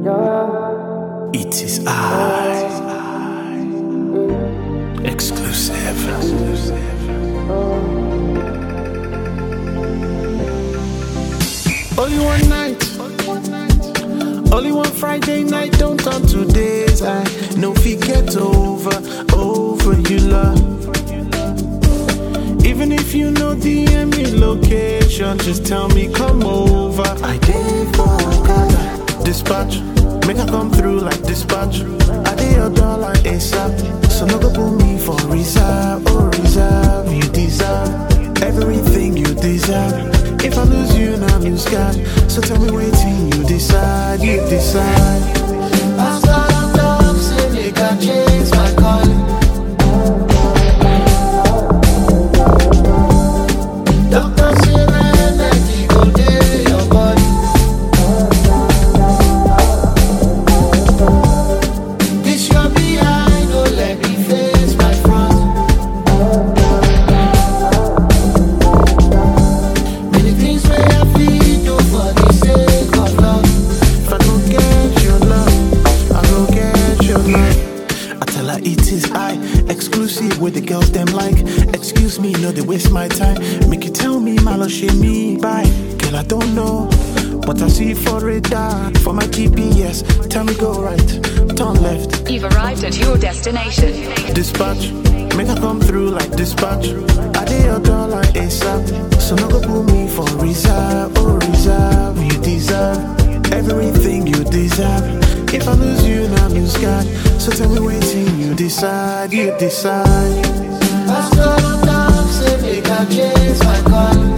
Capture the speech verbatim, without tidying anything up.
It is I. Exclusive. Only one night. Only one Friday night. Don't turn to days. I no fit get over, over you love. Even if you know the enemy location, just tell me come over. I did for God. Dispatch, make her come through like dispatch. I did your door like ASAP. So no go put me for reserve, oh reserve. You deserve everything you deserve. If I lose you, now lose God. So tell me waiting, you decide, you decide. I start up, say make I change my calling. Doctor say man, let me go day your body. This your behind, no let me face my front. Many things where I feel do for the sake of love. If I don't get your love, I don't get your love. I tell her it is I, exclusive with the girls them like. Excuse me, no they waste my time. Make you tell me, my love, shame me by. Girl, I don't know, but I see for radar, for my G P S. Tell me go right, turn left. You've arrived at your destination. Dispatch, make her come through like dispatch. I did your door like ASAP. So no go put me for reserve, oh reserve. You deserve everything you deserve. If I lose you, now lose God. So tell me waiting, you decide, you decide. I start up, say make I change my call.